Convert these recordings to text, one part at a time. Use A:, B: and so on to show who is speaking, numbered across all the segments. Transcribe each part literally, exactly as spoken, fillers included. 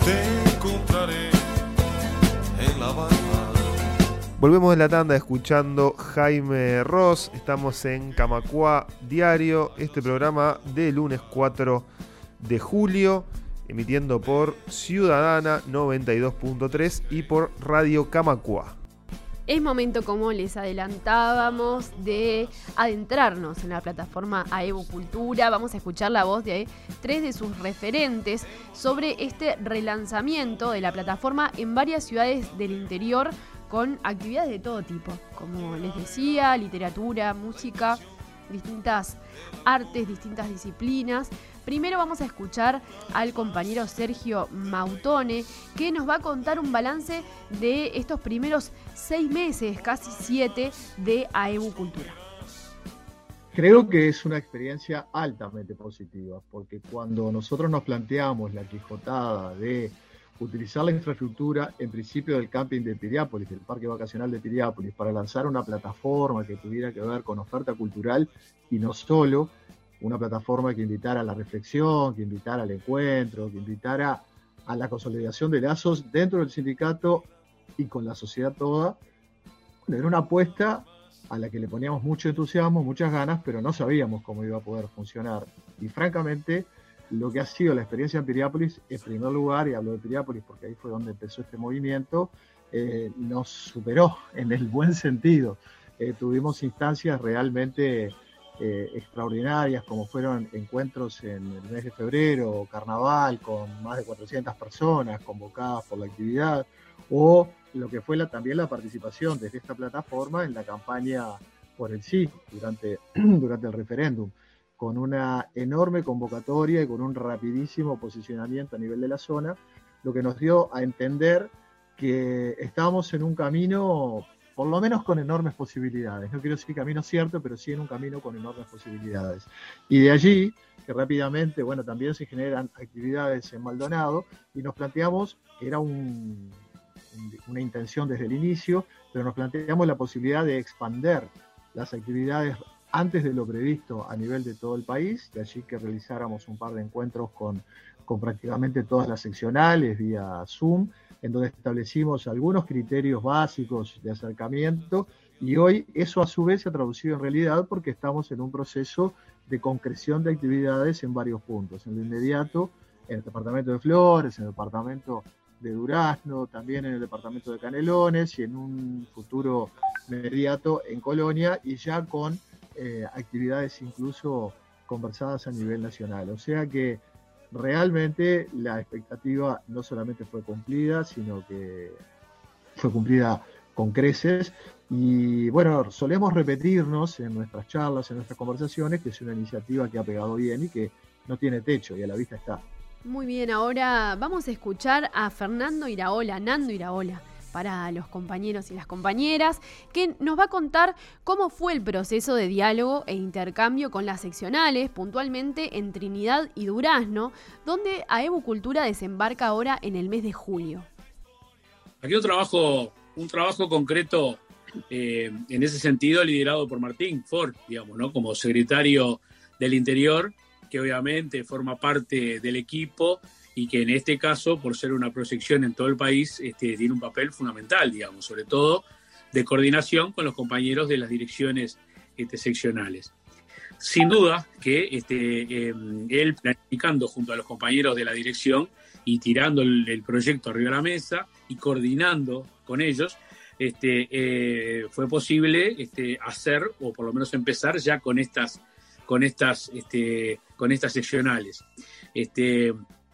A: te encontraré en la barra.
B: Volvemos de la tanda escuchando Jaime Ross. Estamos en Camacuá Diario, este programa de lunes cuatro de julio, emitiendo por Ciudadana noventa y dos punto tres y por Radio Camacuá.
C: Es momento, como les adelantábamos, de adentrarnos en la plataforma AEBU Cultura. Vamos a escuchar la voz de tres de sus referentes sobre este relanzamiento de la plataforma en varias ciudades del interior, con actividades de todo tipo, como les decía, literatura, música, distintas artes, distintas disciplinas. Primero vamos a escuchar al compañero Sergio Mautone, que nos va a contar un balance de estos primeros seis meses, casi siete, de AEBU Cultura.
D: Creo que es una experiencia altamente positiva, porque cuando nosotros nos planteamos la quijotada de utilizar la infraestructura, en principio del camping de Piriápolis, del parque vacacional de Piriápolis, para lanzar una plataforma que tuviera que ver con oferta cultural y no solo, una plataforma que invitara a la reflexión, que invitara al encuentro, que invitara a la consolidación de lazos dentro del sindicato y con la sociedad toda. Bueno, era una apuesta a la que le poníamos mucho entusiasmo, muchas ganas, pero no sabíamos cómo iba a poder funcionar. Y francamente, lo que ha sido la experiencia en Piriápolis, en primer lugar, y hablo de Piriápolis porque ahí fue donde empezó este movimiento, eh, nos superó en el buen sentido. Eh, tuvimos instancias realmente eh, extraordinarias, como fueron encuentros en el mes de febrero, carnaval, con más de cuatrocientas personas convocadas por la actividad, o lo que fue la, también la participación desde esta plataforma en la campaña por el sí durante, durante el referéndum, con una enorme convocatoria y con un rapidísimo posicionamiento a nivel de la zona, lo que nos dio a entender que estábamos en un camino, por lo menos con enormes posibilidades. No quiero decir camino cierto, pero sí en un camino con enormes posibilidades. Y de allí, que rápidamente, bueno, también se generan actividades en Maldonado, y nos planteamos, era un, una intención desde el inicio, pero nos planteamos la posibilidad de expander las actividades antes de lo previsto a nivel de todo el país, de allí que realizáramos un par de encuentros con, con prácticamente todas las seccionales vía Zoom, en donde establecimos algunos criterios básicos de acercamiento, y hoy eso a su vez se ha traducido en realidad porque estamos en un proceso de concreción de actividades en varios puntos. En lo inmediato, en el departamento de Flores, en el departamento de Durazno, también en el departamento de Canelones, y en un futuro inmediato en Colonia, y ya con Eh, actividades incluso conversadas a nivel nacional. O sea que realmente la expectativa no solamente fue cumplida, sino que fue cumplida con creces. Y bueno, solemos repetirnos en nuestras charlas, en nuestras conversaciones, que es una iniciativa que ha pegado bien y que no tiene techo y a la vista está.
C: Muy bien, ahora vamos a escuchar a Fernando Iraola, Nando Iraola, para los compañeros y las compañeras, que nos va a contar cómo fue el proceso de diálogo e intercambio con las seccionales, puntualmente en Trinidad y Durazno, donde AEBU Cultura desembarca ahora en el mes de julio.
E: Aquí un trabajo, un trabajo concreto eh, en ese sentido, liderado por Martín Ford, digamos, ¿no? Como secretario del Interior, que obviamente forma parte del equipo y que en este caso, por ser una proyección en todo el país, este, tiene un papel fundamental, digamos, sobre todo de coordinación con los compañeros de las direcciones este, seccionales. Sin duda que este, eh, él planificando junto a los compañeros de la dirección y tirando el, el proyecto arriba de la mesa y coordinando con ellos, este, eh, fue posible este, hacer, o por lo menos empezar ya con estas, con estas, este, con estas seccionales. Este,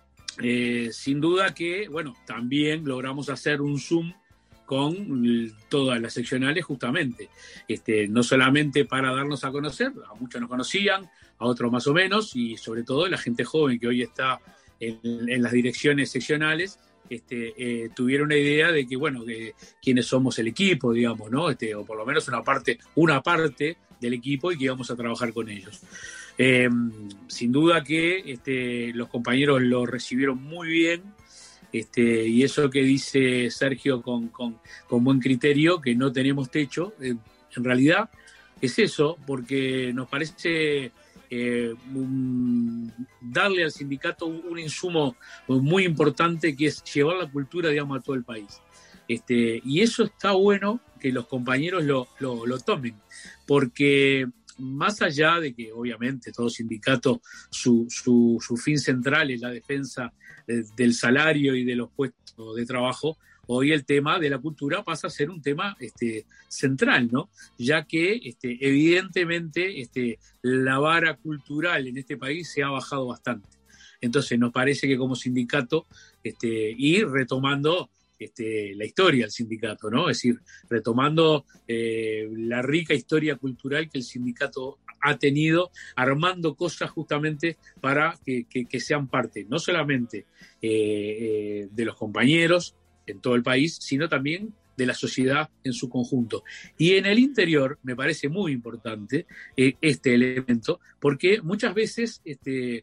E: Eh, sin duda que, bueno, también logramos hacer un Zoom con todas las seccionales justamente, este, no solamente para darnos a conocer, a muchos nos conocían, a otros más o menos, y sobre todo la gente joven que hoy está en, en las direcciones seccionales, este, eh, tuvieron una idea de que, bueno, que quiénes somos el equipo, digamos, ¿no? Este, o por lo menos una parte, una parte del equipo y que íbamos a trabajar con ellos. Eh, sin duda que este, los compañeros lo recibieron muy bien, este, y eso que dice Sergio con, con, con buen criterio, que no tenemos techo, eh, en realidad es eso, porque nos parece eh, um, darle al sindicato un, un insumo muy importante, que es llevar la cultura, digamos, a todo el país. Este, y eso está bueno que los compañeros lo, lo, lo tomen, porque más allá de que obviamente todo sindicato, su, su, su fin central es la defensa de, del salario y de los puestos de trabajo, hoy el tema de la cultura pasa a ser un tema este, central, ¿no? Ya que este, evidentemente este, la vara cultural en este país se ha bajado bastante. Entonces nos parece que como sindicato, este, ir retomando Este, la historia del sindicato, ¿no? Es decir, retomando eh, la rica historia cultural que el sindicato ha tenido, armando cosas justamente para que, que, que sean parte, no solamente eh, eh, de los compañeros en todo el país, sino también de la sociedad en su conjunto. Y en el interior me parece muy importante eh, este elemento, porque muchas veces este,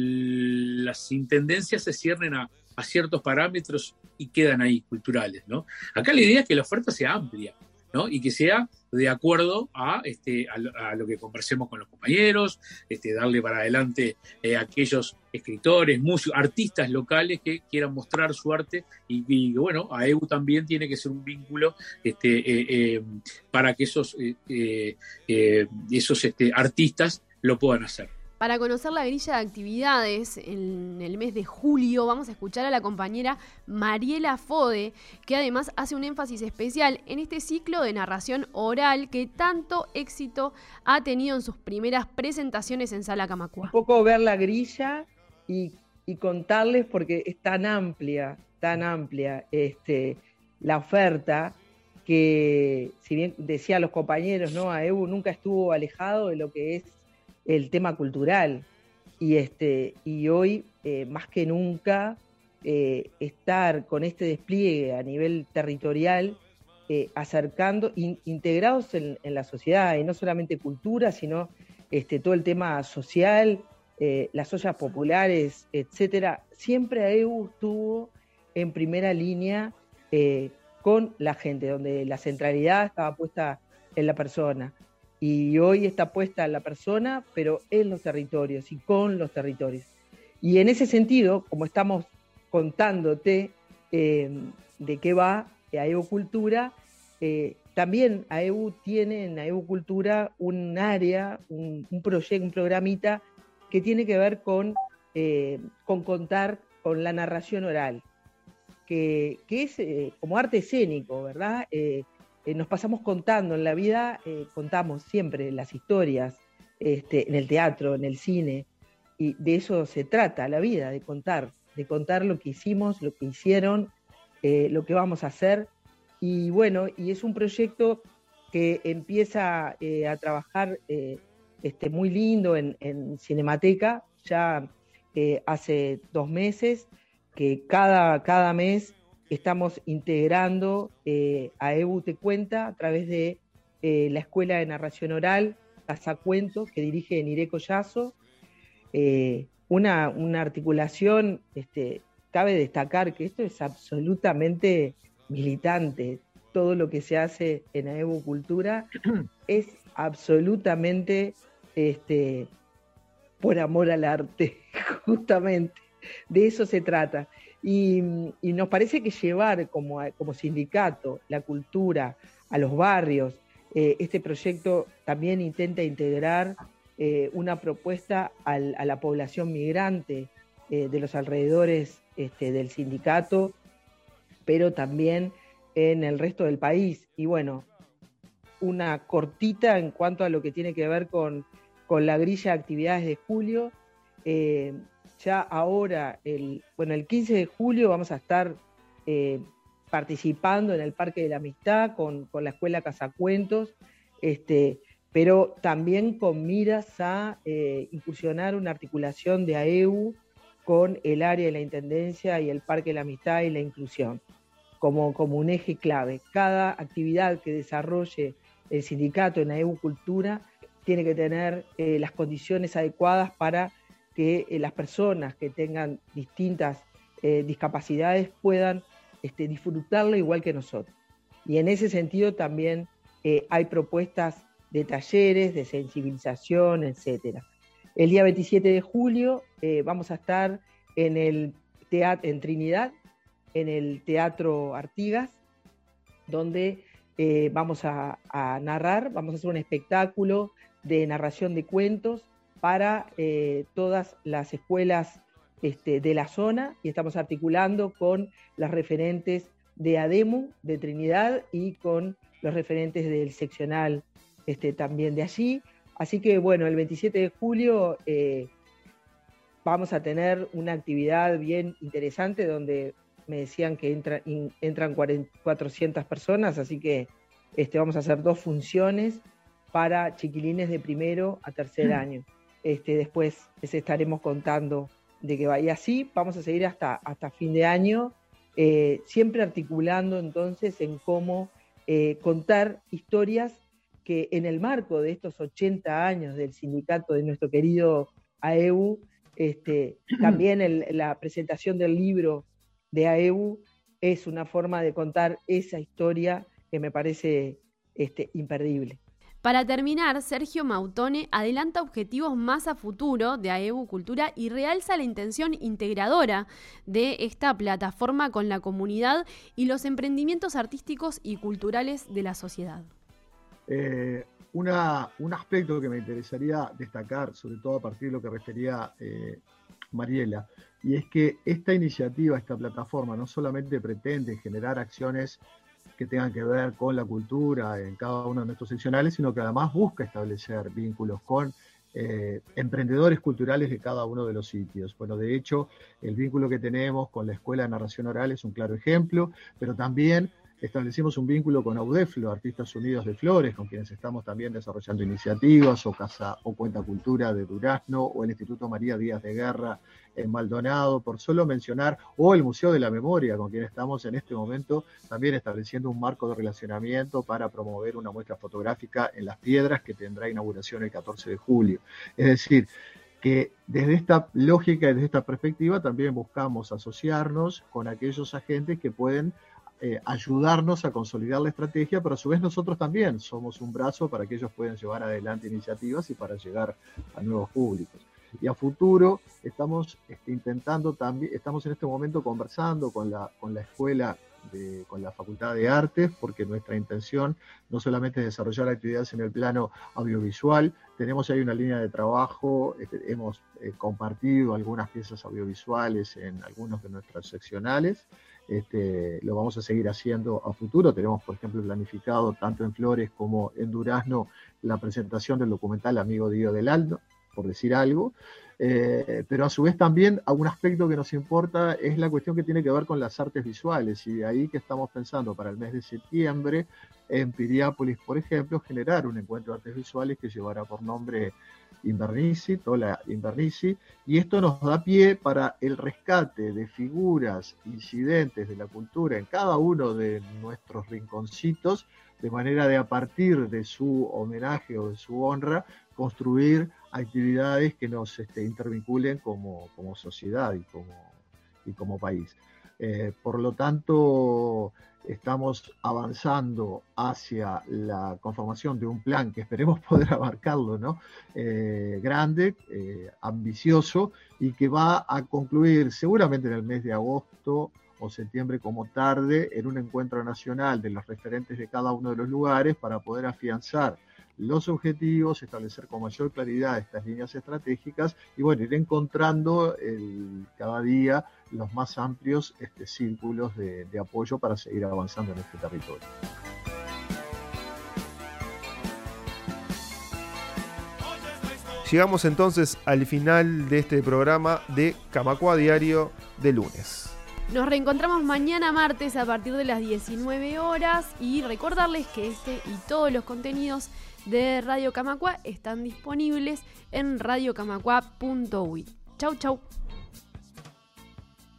E: las intendencias se ciernen a a ciertos parámetros y quedan ahí, culturales, ¿no? Acá la idea es que la oferta sea amplia, ¿no? Y que sea de acuerdo a, este, a, lo, a lo que conversemos con los compañeros, este, darle para adelante eh, a aquellos escritores, músicos, artistas locales que quieran mostrar su arte, y, y bueno, A E U también tiene que ser un vínculo este, eh, eh, para que esos, eh, eh, eh, esos este, artistas lo puedan hacer.
C: Para conocer la grilla de actividades en el mes de julio, vamos a escuchar a la compañera Mariela Fode, que además hace un énfasis especial en este ciclo de narración oral que tanto éxito ha tenido en sus primeras presentaciones en Sala Camacuá.
F: Un poco ver la grilla y, y contarles, porque es tan amplia, tan amplia este, la oferta, que si bien decía los compañeros, ¿no? A E U nunca estuvo alejado de lo que es el tema cultural, y, este, y hoy eh, más que nunca eh, estar con este despliegue a nivel territorial, eh, acercando, in, integrados en, en la sociedad, y no solamente cultura, sino este, todo el tema social, eh, las ollas populares, etcétera. Siempre A E U estuvo en primera línea eh, con la gente, donde la centralidad estaba puesta en la persona. Y hoy está puesta en la persona, pero en los territorios y con los territorios. Y en ese sentido, como estamos contándote eh, de qué va A E U Cultura, eh, también A E U tiene en A E U Cultura un área, un, un proyecto, un programita que tiene que ver con, eh, con contar, con la narración oral, que, que es eh, como arte escénico, ¿verdad? Eh, Eh, nos pasamos contando en la vida, eh, contamos siempre las historias, este, en el teatro, en el cine, y de eso se trata la vida, de contar, de contar lo que hicimos, lo que hicieron, eh, lo que vamos a hacer. Y bueno, y es un proyecto que empieza eh, a trabajar eh, este, muy lindo en, en Cinemateca, ya eh, hace dos meses, que cada, cada mes estamos integrando eh, a E U Te Cuenta a través de eh, la Escuela de Narración Oral, Casacuentos, que dirige Niré Collazo. Eh, una, una articulación, este, cabe destacar que esto es absolutamente militante. Todo lo que se hace en A E U Cultura es absolutamente este, por amor al arte, justamente. De eso se trata. Y, y nos parece que llevar como, como sindicato la cultura a los barrios, eh, este proyecto también intenta integrar eh, una propuesta al, a la población migrante eh, de los alrededores este, del sindicato, pero también en el resto del país. Y bueno, una cortita en cuanto a lo que tiene que ver con, con la grilla de actividades de julio. Eh, Ya ahora, el, bueno, el quince de julio vamos a estar eh, participando en el Parque de la Amistad con, con la Escuela Casacuentos, este, pero también con miras a eh, incursionar una articulación de A E U con el área de la Intendencia y el Parque de la Amistad y la Inclusión, como, como un eje clave. Cada actividad que desarrolle el sindicato en A E U Cultura tiene que tener eh, las condiciones adecuadas para que eh, las personas que tengan distintas eh, discapacidades puedan este, disfrutarlo igual que nosotros. Y en ese sentido también eh, hay propuestas de talleres, de sensibilización, etcétera. El día veintisiete de julio eh, vamos a estar en, el teatro, en Trinidad, en el Teatro Artigas, donde eh, vamos a, a narrar, vamos a hacer un espectáculo de narración de cuentos para eh, todas las escuelas este, de la zona, y estamos articulando con las referentes de ADEMU, de Trinidad, y con los referentes del seccional este, también de allí. Así que bueno, el veintisiete de julio eh, vamos a tener una actividad bien interesante donde me decían que entra, in, entran cuatrocientas personas, así que este, vamos a hacer dos funciones para chiquilines de primero a tercer año. Este, después les estaremos contando de que vaya así. Vamos a seguir hasta, hasta fin de año, eh, siempre articulando entonces en cómo eh, contar historias que en el marco de estos ochenta años del sindicato de nuestro querido A E U, este, también el, la presentación del libro de A E U es una forma de contar esa historia que me parece este, imperdible.
C: Para terminar, Sergio Mautone adelanta objetivos más a futuro de A E U Cultura y realza la intención integradora de esta plataforma con la comunidad y los emprendimientos artísticos y culturales de la sociedad.
D: Eh, una, un aspecto que me interesaría destacar, sobre todo a partir de lo que refería eh, Mariela, y es que esta iniciativa, esta plataforma, no solamente pretende generar acciones que tengan que ver con la cultura en cada uno de nuestros seccionales, sino que además busca establecer vínculos con eh, emprendedores culturales de cada uno de los sitios. Bueno, de hecho, el vínculo que tenemos con la Escuela de Narración Oral es un claro ejemplo, pero también establecimos un vínculo con AUDEFLO, Artistas Unidos de Flores, con quienes estamos también desarrollando iniciativas, o Casa o Cuenta Cultura de Durazno, o el Instituto María Díaz de Guerra en Maldonado, por solo mencionar, o el Museo de la Memoria, con quien estamos en este momento también estableciendo un marco de relacionamiento para promover una muestra fotográfica en Las Piedras que tendrá inauguración el catorce de julio. Es decir, que desde esta lógica y desde esta perspectiva también buscamos asociarnos con aquellos agentes que pueden Eh, ayudarnos a consolidar la estrategia, pero a su vez nosotros también somos un brazo para que ellos puedan llevar adelante iniciativas y para llegar a nuevos públicos. Y a futuro estamos este, intentando también, estamos en este momento conversando con la, con la escuela, de, con la Facultad de Artes, porque nuestra intención no solamente es desarrollar actividades en el plano audiovisual, tenemos ahí una línea de trabajo, este, hemos eh, compartido algunas piezas audiovisuales en algunos de nuestros seccionales. Este, lo vamos a seguir haciendo a futuro. Tenemos, por ejemplo, planificado tanto en Flores como en Durazno la presentación del documental Amigo Dio del Aldo, por decir algo, eh, pero a su vez también un aspecto que nos importa es la cuestión que tiene que ver con las artes visuales, y de ahí que estamos pensando para el mes de septiembre en Piriápolis, por ejemplo, generar un encuentro de artes visuales que llevará por nombre Invernici, Tola Invernici, y esto nos da pie para el rescate de figuras incidentes de la cultura en cada uno de nuestros rinconcitos, de manera de a partir de su homenaje o de su honra, construir actividades que nos este, intervinculen como, como sociedad y como, y como país. Eh, por lo tanto, estamos avanzando hacia la conformación de un plan que esperemos poder abarcarlo, ¿no? Eh, grande, eh, ambicioso, y que va a concluir seguramente en el mes de agosto o septiembre como tarde, en un encuentro nacional de los referentes de cada uno de los lugares para poder afianzar los objetivos, establecer con mayor claridad estas líneas estratégicas y bueno, ir encontrando el, cada día los más amplios este, círculos de, de apoyo para seguir avanzando en este territorio.
B: Llegamos entonces al final de este programa de Camacua Diario de lunes.
C: Nos reencontramos mañana martes a partir de las diecinueve horas y recordarles que este y todos los contenidos de Radio Camacua están disponibles en radio camacua punto u y. Chau, chau.